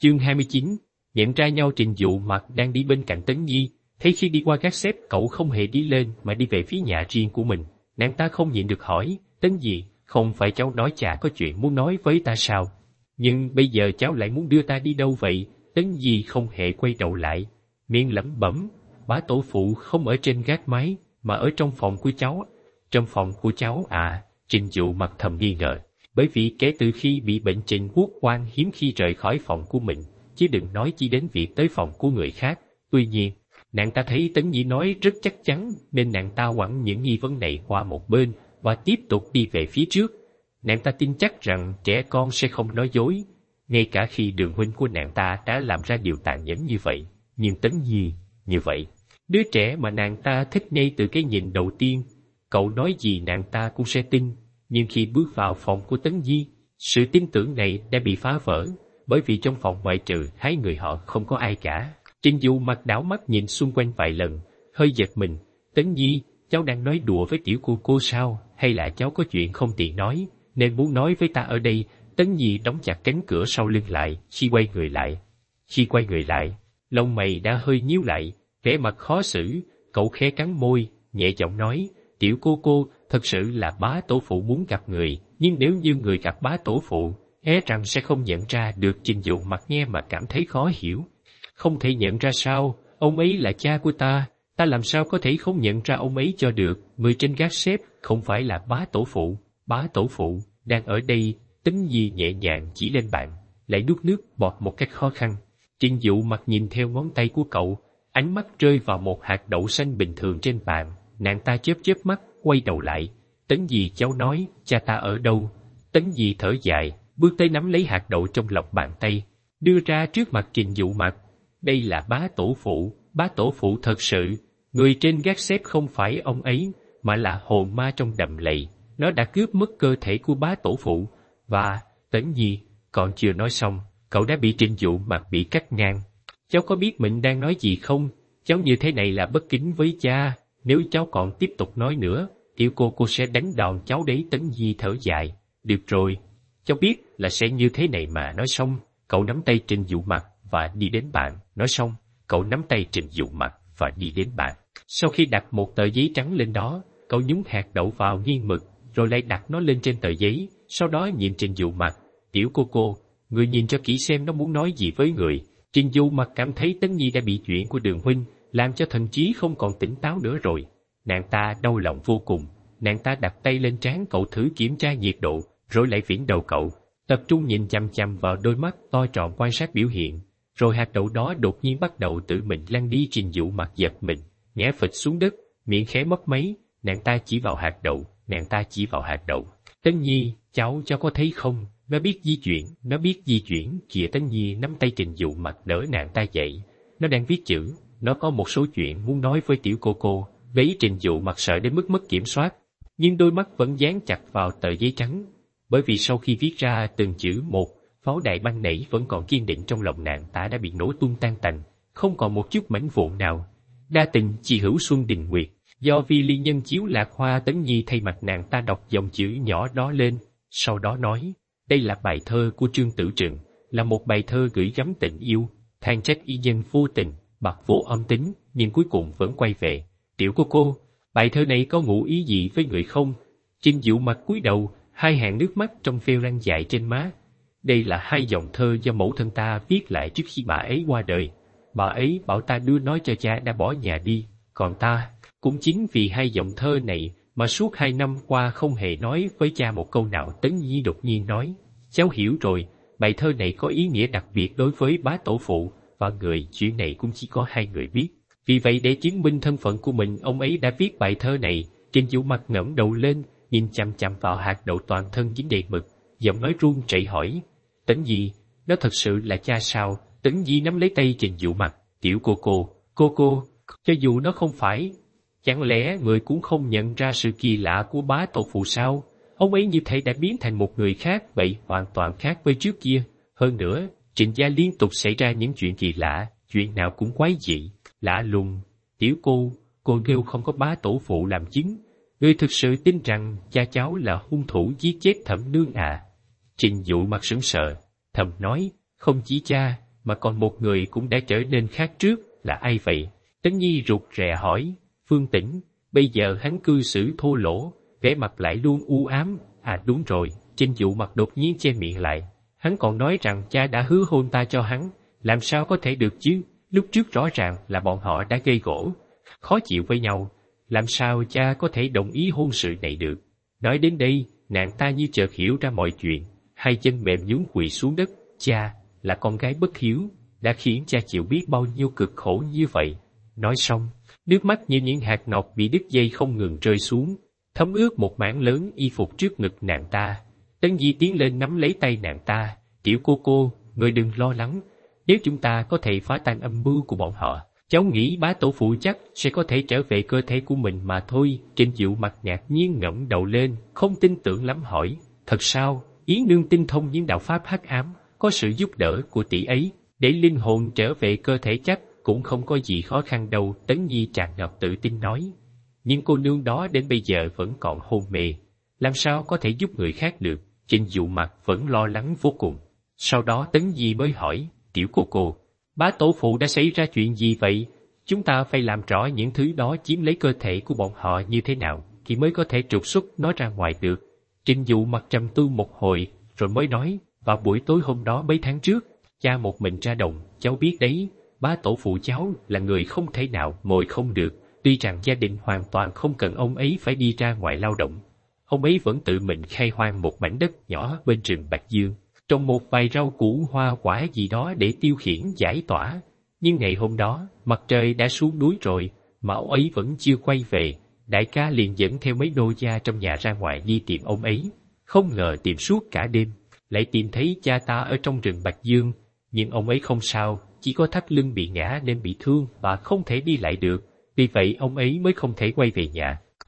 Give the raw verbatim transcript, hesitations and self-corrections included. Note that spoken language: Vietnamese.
Chương hai mươi chín, nhận ra nhau. Trình Dụ Mặc đang đi bên cạnh Tấn Nhi, thấy khi đi qua gác xếp cậu không hề đi lên mà đi về phía nhà riêng của mình. Nàng ta không nhịn được hỏi, Tấn Nhi, không phải cháu nói cha có chuyện muốn nói với ta sao? Nhưng bây giờ cháu lại muốn đưa ta đi đâu vậy? Tấn Nhi không hề quay đầu lại, miệng lẩm bẩm, bá tổ phụ không ở trên gác mái, mà ở trong phòng của cháu. Trong phòng của cháu à? Trình Dụ Mặc thầm nghi ngờ, bởi vì kể từ khi bị bệnh Trình Quốc Oan hiếm khi rời khỏi phòng của mình, chứ đừng nói chi đến việc tới phòng của người khác. Tuy nhiên, nàng ta thấy Tấn Nhi nói rất chắc chắn, nên nàng ta quẳng những nghi vấn này qua một bên và tiếp tục đi về phía trước. Nàng ta tin chắc rằng trẻ con sẽ không nói dối, ngay cả khi Đường huynh của nàng ta đã làm ra điều tàn nhẫn như vậy. Nhưng Tấn Nhi, như vậy, đứa trẻ mà nàng ta thích ngay từ cái nhìn đầu tiên, cậu nói gì nàng ta cũng sẽ tin. Nhưng khi bước vào phòng của Tấn Nhi, sự tin tưởng này đã bị phá vỡ, bởi vì trong phòng ngoại trừ hai người họ không có ai cả. Trình Dụ Mặc đảo mắt nhìn xung quanh vài lần, hơi giật mình. Tấn Nhi, cháu đang nói đùa với tiểu cô cô sao, hay là cháu có chuyện không tiện nói, nên muốn nói với ta ở đây? Tấn Nhi đóng chặt cánh cửa sau lưng lại, khi quay người lại. Khi quay người lại, lông mày đã hơi nhíu lại, vẻ mặt khó xử, cậu khẽ cắn môi, nhẹ giọng nói, tiểu cô cô, thật sự là bá tổ phụ muốn gặp người, nhưng nếu như người gặp bá tổ phụ, e rằng sẽ không nhận ra được. Trình Dụ Mặc nghe mà cảm thấy khó hiểu. Không thể nhận ra sao? Ông ấy là cha của ta, ta làm sao có thể không nhận ra ông ấy cho được? Người trên gác xếp không phải là bá tổ phụ, bá tổ phụ đang ở đây. Tấn Nhi nhẹ nhàng chỉ lên bàn, lại nuốt nước bọt một cách khó khăn. Trình Dụ Mặc nhìn theo ngón tay của cậu, ánh mắt rơi vào một hạt đậu xanh bình thường trên bàn. Nàng ta chớp chớp mắt, quay đầu lại. Tấn Nhi, cháu nói, cha ta ở đâu? Tấn Nhi thở dài, bước tới nắm lấy hạt đậu trong lòng bàn tay, đưa ra trước mặt Trình Dụ Mặc. Đây là bá tổ phụ, bá tổ phụ thật sự. Người trên gác xếp không phải ông ấy, mà là hồn ma trong đầm lầy. Nó đã cướp mất cơ thể của bá tổ phụ. Và, Tấn Nhi, còn chưa nói xong, cậu đã bị Trình Dụ Mặc bị cắt ngang. Cháu có biết mình đang nói gì không? Cháu như thế này là bất kính với cha. Nếu cháu còn tiếp tục nói nữa, tiểu cô cô sẽ đánh đòn cháu đấy. Tấn Nhi thở dài. Được rồi, cháu biết là sẽ như thế này mà. Nói xong, cậu nắm tay Trình Dụ Mặc và đi đến bàn. Nói xong, cậu nắm tay Trình Dụ Mặc và đi đến bàn. Sau khi đặt một tờ giấy trắng lên đó, cậu nhúng hạt đậu vào nghiêng mực, rồi lại đặt nó lên trên tờ giấy. Sau đó nhìn Trình Dụ Mặc. Tiểu cô cô, người nhìn cho kỹ xem nó muốn nói gì với người. Trình Dụ Mặc cảm thấy Tấn Nhi đã bị chuyện của Đường huynh làm cho thần trí không còn tỉnh táo nữa rồi. Nàng ta đau lòng vô cùng. Nàng ta đặt tay lên trán cậu thử kiểm tra nhiệt độ, rồi lại viễn đầu cậu, tập trung nhìn chằm chằm vào đôi mắt to tròn quan sát biểu hiện. Rồi hạt đậu đó đột nhiên bắt đầu tự mình lăn đi. Trình Dụ Mặc giật mình, ngã phịch xuống đất, miệng khẽ mấp máy. Nàng ta chỉ vào hạt đậu, nàng ta chỉ vào hạt đậu. Tấn Nhi, cháu cháu có thấy không? Nó biết di chuyển, nó biết di chuyển. Kìa, Tấn Nhi nắm tay Trình Dụ Mặc đỡ nàng ta dậy. Nó đang viết chữ, nó có một số chuyện muốn nói với tiểu cô cô. Vấy Trình Dụ Mặc sợ đến mức mất kiểm soát, nhưng đôi mắt vẫn dán chặt vào tờ giấy trắng, bởi vì sau khi viết ra từng chữ một, pháo đài ban nảy vẫn còn kiên định trong lòng nàng ta đã bị nổ tung tan tành, không còn một chút mảnh vụn nào. Đa tình chị hữu Xuân Đình Nguyệt, do vì liên nhân chiếu lạc hoa. Tấn Nhi thay mặt nàng ta đọc dòng chữ nhỏ đó lên, sau đó nói, đây là bài thơ của Trương Tử Trừng, là một bài thơ gửi gắm tình yêu, than trách y nhân vô tình, bạc vô âm tính, nhưng cuối cùng vẫn quay về. Tiểu cô cô, bài thơ này có ngụ ý gì với người không? Trình Dụ Mặc cúi đầu, hai hàng nước mắt trong phêu răng dài trên má. Đây là hai dòng thơ do mẫu thân ta viết lại trước khi bà ấy qua đời. Bà ấy bảo ta đưa nói cho cha đã bỏ nhà đi, còn ta, cũng chính vì hai dòng thơ này mà suốt hai năm qua không hề nói với cha một câu nào. Tấn Nhi đột nhiên nói, cháu hiểu rồi, bài thơ này có ý nghĩa đặc biệt đối với bá tổ phụ, và người chuyện này cũng chỉ có hai người biết. Vì vậy để chứng minh thân phận của mình, ông ấy đã viết bài thơ này. Trình Dụ Mặc ngẩng đầu lên, nhìn chằm chằm vào hạt đậu toàn thân dính đầy mực, giọng nói run rẩy hỏi, Tấn Nhi, nó thật sự là cha sao? Tấn Nhi nắm lấy tay Trình Dụ Mặc. Tiểu cô cô, cô cô, cho dù nó không phải, chẳng lẽ người cũng không nhận ra sự kỳ lạ của bá tổ phụ sao? Ông ấy như thể đã biến thành một người khác vậy, hoàn toàn khác với trước kia. Hơn nữa, Trình gia liên tục xảy ra những chuyện kỳ lạ, chuyện nào cũng quái dị, lạ lùng. Tiểu cô, cô kêu không có bá tổ phụ làm chứng. Ngươi thực sự tin rằng cha cháu là hung thủ giết chết Thẩm nương à? Trình Dụ Mặc sững sờ, thầm nói, không chỉ cha, mà còn một người cũng đã trở nên khác trước, là ai vậy? Tấn Nhi rụt rè hỏi. Phương Tĩnh. Bây giờ hắn cư xử thô lỗ, vẻ mặt lại luôn u ám. À đúng rồi, Trình Dụ Mặc đột nhiên che miệng lại. Hắn còn nói rằng cha đã hứa hôn ta cho hắn, làm sao có thể được chứ? Lúc trước rõ ràng là bọn họ đã gây gổ, khó chịu với nhau, làm sao cha có thể đồng ý hôn sự này được? Nói đến đây, nàng ta như chợt hiểu ra mọi chuyện, hai chân mềm nhũn quỳ xuống đất. Cha là con gái bất hiếu, đã khiến cha chịu biết bao nhiêu cực khổ như vậy. Nói xong, nước mắt như những hạt ngọc bị đứt dây không ngừng rơi xuống, thấm ướt một mảng lớn y phục trước ngực nàng ta. Tấn Di tiến lên nắm lấy tay nàng ta. Tiểu cô cô, người đừng lo lắng, nếu chúng ta có thể phá tan âm mưu của bọn họ, cháu nghĩ bá tổ phụ chắc sẽ có thể trở về cơ thể của mình mà thôi. Trình Dụ Mặc ngạc nhiên ngẩng đầu lên, không tin tưởng lắm hỏi. Thật sao? Yến nương tinh thông những đạo pháp hắc ám, có sự giúp đỡ của tỷ ấy, để linh hồn trở về cơ thể chắc cũng không có gì khó khăn đâu. Tấn Nhi tràn ngập tự tin nói. Nhưng cô nương đó đến bây giờ vẫn còn hôn mê, làm sao có thể giúp người khác được? Trình Dụ Mặc vẫn lo lắng vô cùng. Sau đó Tấn Di mới hỏi. Tiểu cô cô, bá tổ phụ đã xảy ra chuyện gì vậy? Chúng ta phải làm rõ những thứ đó chiếm lấy cơ thể của bọn họ như thế nào, thì mới có thể trục xuất nó ra ngoài được. Trình Dụ Mặc trầm tư một hồi, rồi mới nói. Vào buổi tối hôm đó mấy tháng trước, cha một mình ra đồng, cháu biết đấy, bá tổ phụ cháu là người không thể nào ngồi không được. Tuy rằng gia đình hoàn toàn không cần ông ấy phải đi ra ngoài lao động, ông ấy vẫn tự mình khai hoang một mảnh đất nhỏ bên rừng Bạch Dương, trồng một vài rau củ hoa quả gì đó để tiêu khiển giải tỏa. Nhưng ngày hôm đó, mặt trời đã xuống núi rồi, mà ông ấy vẫn chưa quay về. Đại ca liền dẫn theo mấy nô gia trong nhà ra ngoài đi tìm ông ấy. Không ngờ tìm suốt cả đêm, lại tìm thấy cha ta ở trong rừng Bạch Dương. Nhưng ông ấy không sao, chỉ có thắt lưng bị ngã nên bị thương và không thể đi lại được. Vì vậy ông ấy mới không thể quay về nhà.